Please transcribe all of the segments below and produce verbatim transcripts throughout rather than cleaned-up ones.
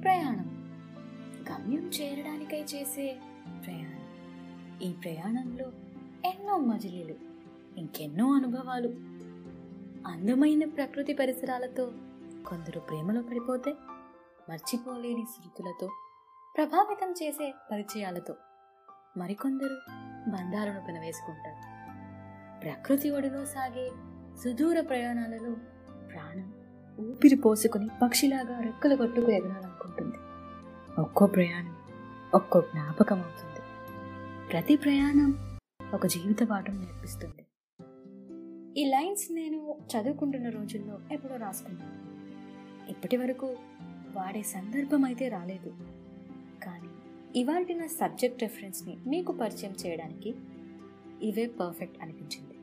ప్రయాణం, గమ్యం చేరడానికై చేసే ప్రయాణం. ఈ ప్రయాణంలో ఎన్నో మజిలీలు, ఇంకెన్నో అనుభవాలు. అందమైన ప్రకృతి పరిసరాలతో కొందరు ప్రేమలో పడిపోతే, మర్చిపోలేని శృతులతో ప్రభావితం చేసే పరిచయాలతో మరికొందరు బంధాలను పెనవేసుకుంటారు. ప్రకృతి ఒడిలో సాగే సుదూర ప్రయాణాలలో ప్రాణం ఊపిరి పోసుకుని పక్షిలాగా రెక్కలు కొట్టుకు ఎగరాలనుకుంటుంది. ఒక్కో ప్రయాణం ఒక్కో జ్ఞాపకం అవుతుంది. ప్రతి ప్రయాణం ఒక జీవిత పాఠం నేర్పిస్తుంది. ఈ లైన్స్ నేను చదువుకుంటున్న రోజుల్లో ఎప్పుడో రాసుకున్నాను. ఇప్పటి వరకు వాడే సందర్భం అయితే రాలేదు. కానీ ఇవాల్టి నా సబ్జెక్ట్ రెఫరెన్స్ని మీకు పరిచయం చేయడానికి ఇవే పర్ఫెక్ట్ అనిపించింది.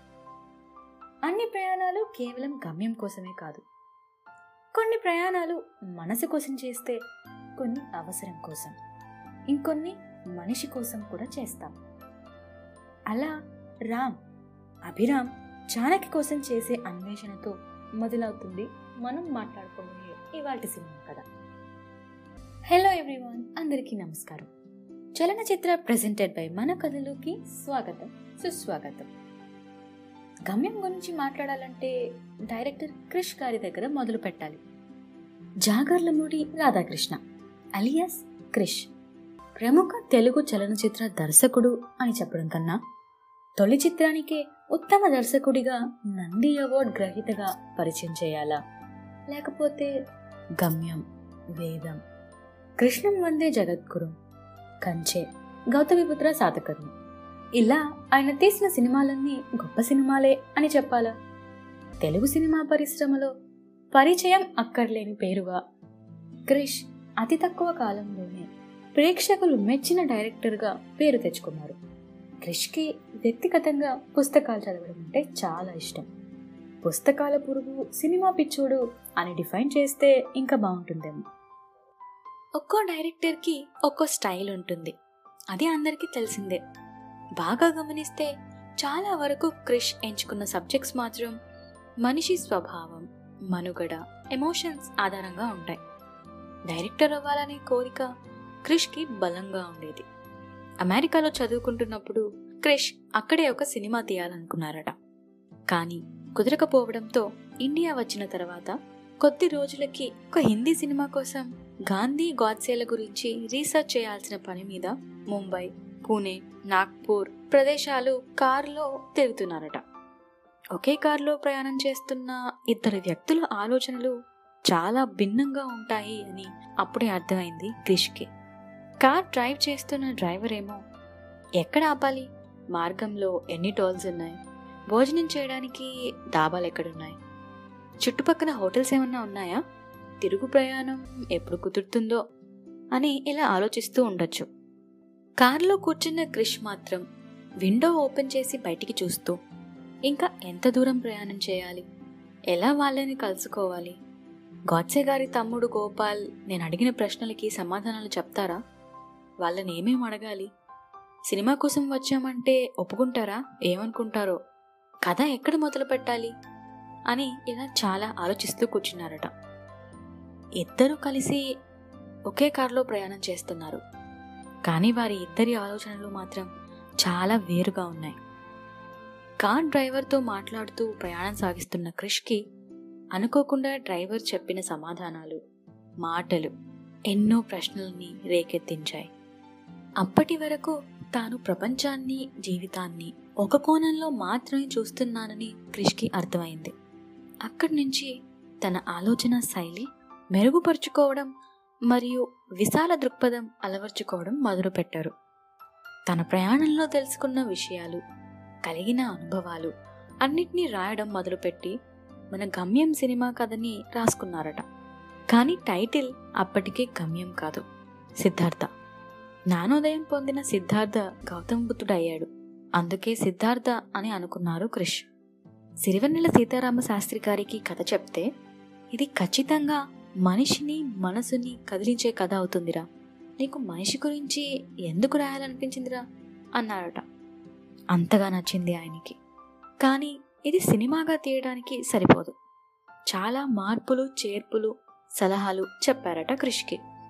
అన్ని ప్రయాణాలు కేవలం గమ్యం కోసమే కాదు. కొన్ని ప్రయాణాలు మనసు కోసం చేస్తే, కొన్ని అవసరం కోసం, ఇంకొన్ని మనిషి కోసం కూడా చేస్తాం. అలా రామ్, అభిరామ్, జానకి కోసం చేసే అన్వేషణతో మొదలవుతుంది మనం మాట్లాడుకోబోయే ఇవాల్టి సినిమా కథ. హలో ఎవ్రీవన్, అందరికీ నమస్కారం. చలనచిత్ర ప్రెజెంటెడ్ బై మన కథలోకి స్వాగతం, సుస్వాగతం. గమ్యం గురించి మాట్లాడాలంటే డైరెక్టర్ క్రిష్ గారి దగ్గర మొదలు పెట్టాలి. జాగర్లమూడి రాధాకృష్ణ అలియాస్ క్రిష్ ప్రముఖ తెలుగు చలనచిత్ర దర్శకుడు అని చెప్పడం కన్నా, తొలి చిత్రానికే ఉత్తమ దర్శకుడిగా నంది అవార్డ్ గ్రహీతగా పరిచయం చేయాలా, లేకపోతే గమ్యం, వేదం, కృష్ణం వందే జగద్గురు, కంచె, గౌతమిపుత్ర శాతకర్ణి, ఇలా ఆయన తీసిన సినిమాలన్నీ గొప్ప సినిమాలే అని చెప్పాలా? తెలుగు సినిమా పరిశ్రమలో పరిచయం అక్కర్లేని పేరుగా క్రిష్ అతి తక్కువ కాలంలోనే ప్రేక్షకులు మెచ్చిన డైరెక్టర్గా పేరు తెచ్చుకున్నారు. క్రిష్కి వ్యక్తిగతంగా పుస్తకాలు చదవడం అంటే చాలా ఇష్టం. పుస్తకాల పురుగు, సినిమా పిచ్చోడు అని డిఫైన్ చేస్తే ఇంకా బాగుంటుందేమో. ఒక్కో డైరెక్టర్కి ఒక్కో స్టైల్ ఉంటుంది, అది అందరికీ తెలిసిందే. బాగా గమనిస్తే చాలా వరకు క్రిష్ ఎంచుకున్న సబ్జెక్ట్స్ మాత్రం మనిషి స్వభావం, మనుగడ, ఎమోషన్స్ ఆధారంగా ఉంటాయి. డైరెక్టర్ అవ్వాలనే కోరిక క్రిష్కి బలంగా ఉండేది. అమెరికాలో చదువుకుంటున్నప్పుడు క్రిష్ అక్కడే ఒక సినిమా తీయాలనుకున్నారట. కానీ కుదరకపోవడంతో ఇండియా వచ్చిన తర్వాత కొద్ది రోజులకి ఒక హిందీ సినిమా కోసం గాంధీ, గాడ్సేల గురించి రీసెర్చ్ చేయాల్సిన పని మీద ముంబై, పూణే, నాగ్పూర్ ప్రదేశాలు కారులో తిరుగుతున్నారట. ఒకే కారులో ప్రయాణం చేస్తున్న ఇద్దరు వ్యక్తుల ఆలోచనలు చాలా భిన్నంగా ఉంటాయి అని అప్పుడే అర్థమైంది క్రిష్కి. కార్ డ్రైవ్ చేస్తున్న డ్రైవర్ ఏమో ఎక్కడ ఆపాలి, మార్గంలో ఎన్ని టోల్స్ ఉన్నాయి, భోజనం చేయడానికి డాబాలు ఎక్కడున్నాయి, చుట్టుపక్కల హోటల్స్ ఏమన్నా ఉన్నాయా, తిరుగు ప్రయాణం ఎప్పుడు కుదురుతుందో అని ఇలా ఆలోచిస్తూ ఉండొచ్చు. కారులో కూర్చున్న క్రిష్ మాత్రం విండో ఓపెన్ చేసి బయటికి చూస్తూ, ఇంకా ఎంత దూరం ప్రయాణం చేయాలి, ఎలా వాళ్ళని కలుసుకోవాలి, గాడ్సే గారి తమ్ముడు గోపాల్ నేను అడిగిన ప్రశ్నలకి సమాధానాలు చెప్తారా, వాళ్ళని ఏమేం అడగాలి, సినిమా కోసం వచ్చామంటే ఒప్పుకుంటారా, ఏమనుకుంటారో, కథ ఎక్కడ మొదలు పెట్టాలి అని ఇలా చాలా ఆలోచిస్తూ కూర్చున్నారట. ఇద్దరు కలిసి ఒకే కారులో ప్రయాణం చేస్తున్నారు. కానీ వారి ఇద్దరి ఆలోచనలు మాత్రం చాలా వేరుగా ఉన్నాయి. కార్ డ్రైవర్తో మాట్లాడుతూ ప్రయాణం సాగిస్తున్న క్రిష్కి అనుకోకుండా డ్రైవర్ చెప్పిన సమాధానాలు, మాటలు ఎన్నో ప్రశ్నల్ని రేకెత్తించాయి. అప్పటి వరకు తాను ప్రపంచాన్ని, జీవితాన్ని ఒక కోణంలో మాత్రమే చూస్తున్నానని క్రిష్కి అర్థమైంది. అక్కడి నుంచి తన ఆలోచన శైలి మెరుగుపరుచుకోవడం మరియు విశాల దృక్పథం అలవర్చుకోవడం మొదలుపెట్టారు. తన ప్రయాణంలో తెలుసుకున్న విషయాలు, కలిగిన అనుభవాలు అన్నిటినీ రాయడం మొదలుపెట్టి మన గమ్యం సినిమా కథని రాసుకున్నారట. కానీ టైటిల్ అప్పటికే గమ్యం కాదు, సిద్ధార్థ. జ్ఞానోదయం పొందిన సిద్ధార్థ గౌతమ బుద్ధుడయ్యాడు, అందుకే సిద్ధార్థ అని అనుకున్నారు క్రిష్. సిరివెన్నెల సీతారామ శాస్త్రి గారికి కథ చెప్తే ఇది ఖచ్చితంగా మనిషిని, మనసుని కదిలించే కథ అవుతుందిరా, నీకు మనిషి గురించి ఎందుకు రాయాలనిపించిందిరా అన్నారట. అంతగా నచ్చింది ఆయనకి. కానీ ఇది సినిమాగా తీయడానికి సరిపోదు, చాలా మార్పులు, చేర్పులు, సలహాలు చెప్పారట క్రిష్కి.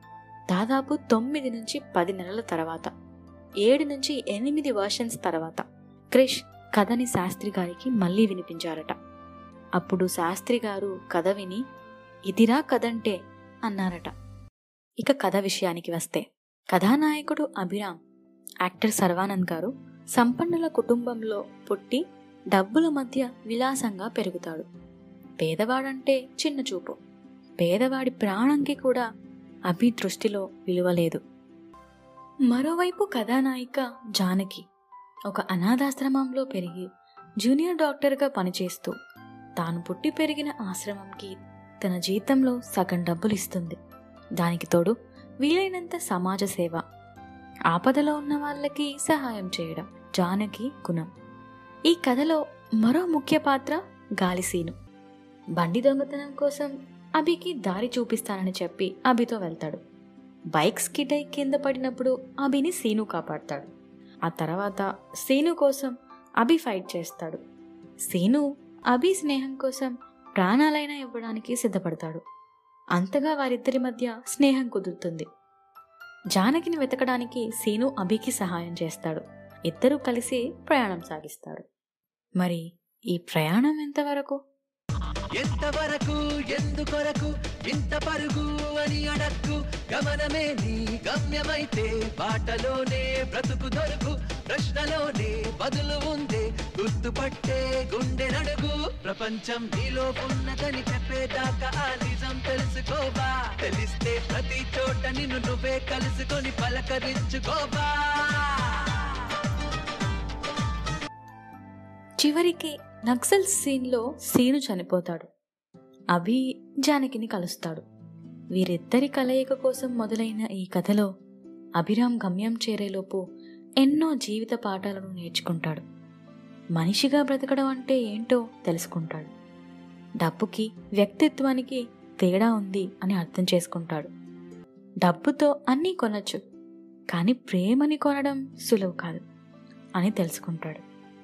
దాదాపు తొమ్మిది నుంచి పది నెలల తర్వాత, ఏడు నుంచి ఎనిమిది వర్షన్స్ తర్వాత క్రిష్ కథని శాస్త్రి గారికి మళ్ళీ వినిపించారట. అప్పుడు శాస్త్రి గారు కథ విని ఇదిరా కథంటే అన్నారట. ఇక కథ విషయానికి వస్తే, కథానాయకుడు అభిరామ్, యాక్టర్ సర్వానంద్ గారు సంపన్నుల కుటుంబంలో పుట్టి డబ్బుల మధ్య విలాసంగా పెరుగుతాడు. పేదవాడంటే చిన్న చూపు. పేదవాడి ప్రాణంకి కూడా అభి దృష్టిలో విలువలేదు. మరోవైపు కథానాయిక జానకి ఒక అనాథాశ్రమంలో పెరిగి జూనియర్ డాక్టర్గా పనిచేస్తూ తాను పుట్టి పెరిగిన ఆశ్రమంకి తన జీతంలో సగం డబ్బులు ఇస్తుంది. దానికి తోడు వీలైనంత సమాజ సేవ, ఆపదలో ఉన్న వాళ్ళకి సహాయం చేయడం జానకి గుణం. ఈ కథలో మరో ముఖ్య పాత్ర గాలిసీను. బండి దొంగతనం కోసం అభికి దారి చూపిస్తానని చెప్పి అభితో వెళ్తాడు. బైక్ స్కిడ్ అయి కింద పడినప్పుడు అభిని సీను కాపాడతాడు. ఆ తర్వాత సీను కోసం అభి ఫైట్ చేస్తాడు. సీను అభి స్నేహం కోసం ప్రాణాలైనా ఇవ్వడానికి సిద్ధపడతాడు. అంతగా వారిద్దరి మధ్య స్నేహం కుదురుతుంది. జానకిని వెతకడానికి సీను అభికి సహాయం చేస్తాడు. ఇద్దరూ కలిసి ప్రయాణం సాగిస్తారు. మరి ఈ ప్రయాణం ఎంతవరకు ఎంతవరకు ఎందుకొరకు ఇంత పరుగు అని అడక్కు, గమనమే నీ గమ్యమైతే బాటలోనే బ్రతుకు దొరుకు, ప్రశ్నలోనే బదులు ఉందే గుర్తుపట్టే గుండె నడుగు, ప్రపంచం నీలో ఉన్నదని చెప్పేదాకా ఆ నిజం తెలుసుకోవా, తెలిస్తే ప్రతి చోట నిన్ను నువ్వే కలుసుకొని పలకరించుకోవా. చివరికి నక్సల్ సీన్లో సీను చనిపోతాడు. అభి జానకిని కలుస్తాడు. వీరిద్దరి కలయిక కోసం మొదలైన ఈ కథలో అభిరామ్ గమ్యం చేరేలోపు ఎన్నో జీవిత పాఠాలను నేర్చుకుంటాడు. మనిషిగా బ్రతకడం అంటే ఏంటో తెలుసుకుంటాడు. డబ్బుకి వ్యక్తిత్వానికి తేడా ఉంది అని అర్థం చేసుకుంటాడు. డబ్బుతో అన్నీ కొనచ్చు, కానీ ప్రేమని కొనడం సులువు కాదు అని తెలుసుకుంటాడు.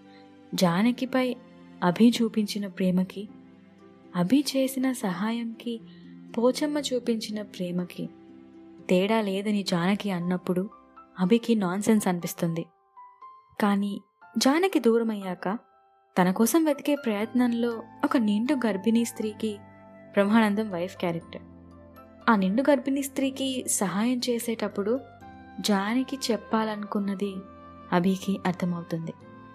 జానకిపై అభి చూపించిన ప్రేమకి, అభి చేసిన సహాయంకి పోచమ్మ చూపించిన ప్రేమకి తేడా లేదని జానకి అన్నప్పుడు అభికి నాన్ సెన్స్ అనిపిస్తుంది. కానీ జానకి దూరమయ్యాక తన కోసం వెతికే ప్రయత్నంలో ఒక నిండు గర్భిణీ స్త్రీకి బ్రహ్మానందం వైఫ్ క్యారెక్టర్. ఆ నిండు గర్భిణీ స్త్రీకి సహాయం చేసేటప్పుడు జానకి చెప్పాలనుకున్నది అభికి అర్థమవుతుంది.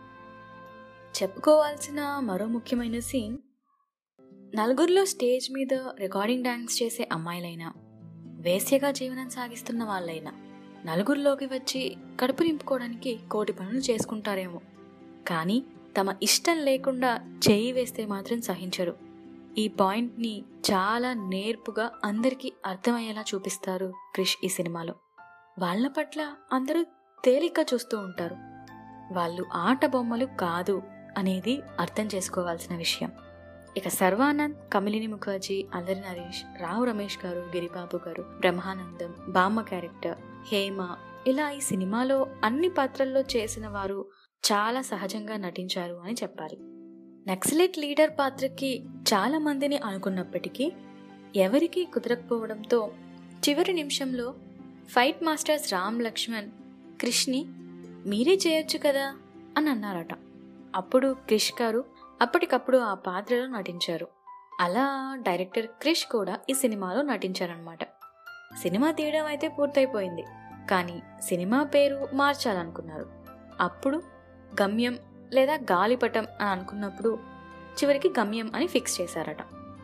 చెప్పుకోవాల్సిన మరో ముఖ్యమైన సీన్, నలుగురిలో స్టేజ్ మీద రికార్డింగ్ డాన్స్ చేసే అమ్మాయిలైనా, వేశ్యగా జీవనం సాగిస్తున్న వాళ్ళైనా నలుగురిలోకి వచ్చి కడుపు నింపుకోవడానికి కోటి పనులు చేసుకుంటారేమో, కానీ తమ ఇష్టం లేకుండా చేయి వేస్తే మాత్రం సహించరు. ఈ పాయింట్ని చాలా నేర్పుగా అందరికీ అర్థమయ్యేలా చూపిస్తారు క్రిష్ ఈ సినిమాలో. వాళ్ళ పట్ల అందరూ తేలిగ్గా చూస్తూ ఉంటారు. వాళ్ళు ఆట బొమ్మలు కాదు అనేది అర్థం చేసుకోవాల్సిన విషయం. ఇక సర్వానంద్, కమలిని ముఖర్జీ, అల్లరి నరేష్, రావు రమేష్ గారు, గిరిబాబు గారు, బ్రహ్మానందం, బామ్మ క్యారెక్టర్, హేమ, ఇలా ఈ సినిమాలో అన్ని పాత్రల్లో చేసిన వారు చాలా సహజంగా నటించారు అని చెప్పాలి. నక్సలైట్ లీడర్ పాత్రకి చాలా మందిని అనుకున్నప్పటికీ ఎవరికీ కుదరకపోవడంతో చివరి నిమిషంలో ఫైట్ మాస్టర్స్ రామ్ లక్ష్మణ్ క్రిష్ని మీరే చేయొచ్చు కదా అని అన్నారట. అప్పుడు క్రిష్ గారు అప్పటికప్పుడు ఆ పాత్రలో నటించారు. అలా డైరెక్టర్ క్రిష్ కూడా ఈ సినిమాలో నటించారనమాట. సినిమా తీయడం అయితే పూర్తయిపోయింది, కానీ సినిమా పేరు మార్చాలనుకున్నారు. అప్పుడు గమ్యం లేదా గాలిపటం అని అనుకున్నప్పుడు చివరికి గమ్యం అని ఫిక్స్ చేశారట.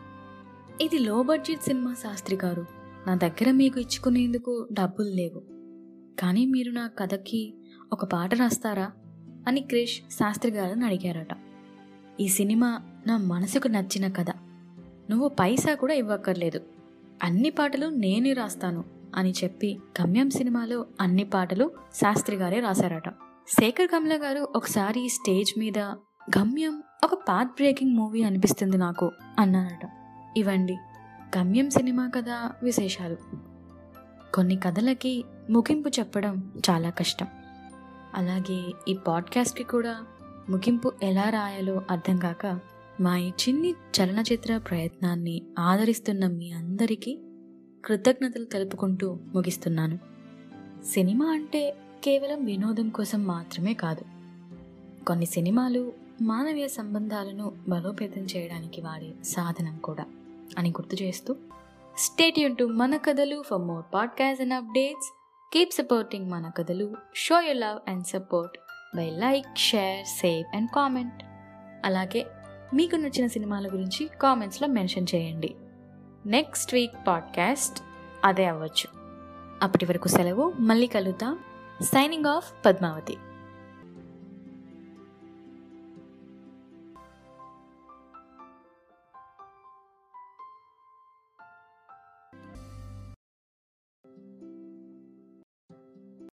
ఇది లో బడ్జెట్ సినిమా శాస్త్రి గారు, నా దగ్గర మీకు ఇచ్చుకునేందుకు డబ్బులు లేవు, కానీ మీరు నా కథకి ఒక పాట రాస్తారా అని క్రిష్ శాస్త్రి గారిని అడిగారట. ఈ సినిమా నా మనసుకు నచ్చిన కథ, నువ్వు పైసా కూడా ఇవ్వక్కర్లేదు, అన్ని పాటలు నేనే రాస్తాను అని చెప్పి గమ్యం సినిమాలో అన్ని పాటలు శాస్త్రి గారే రాశారట. శేఖర్ కమల గారు ఒకసారి స్టేజ్ మీద గమ్యం ఒక పాత్ బ్రేకింగ్ మూవీ అనిపిస్తుంది నాకు అన్నారట. ఇవండి గమ్యం సినిమా కథ విశేషాలు. కొన్ని కథలకి ముగింపు చెప్పడం చాలా కష్టం. అలాగే ఈ పాడ్కాస్ట్కి కూడా ముగింపు ఎలా రాయాలో అర్థం కాక మా ఈ చిన్ని చలనచిత్ర ప్రయత్నాన్ని ఆదరిస్తున్న మీ అందరికీ కృతజ్ఞతలు తెలుపుకుంటూ ముగిస్తున్నాను. సినిమా అంటే కేవలం వినోదం కోసం మాత్రమే కాదు. కొన్ని సినిమాలు మానవీయ సంబంధాలను బలోపేతం చేయడానికి వాడే సాధనం కూడా అని గుర్తు చేస్తూ, stay tune to Mana Kathalu for more podcast and updates. Keep supporting Mana Kathalu. Show your love and support by like, share, save and comment. అలాగే మీకు నచ్చిన సినిమాల గురించి కామెంట్స్లో మెన్షన్ చేయండి. నెక్స్ట్ వీక్ పాడ్కాస్ట్ అదే అవ్వచ్చు. అప్పటి వరకు సెలవు. మళ్ళీ కలుద్దాం. Signing off, Padmavati.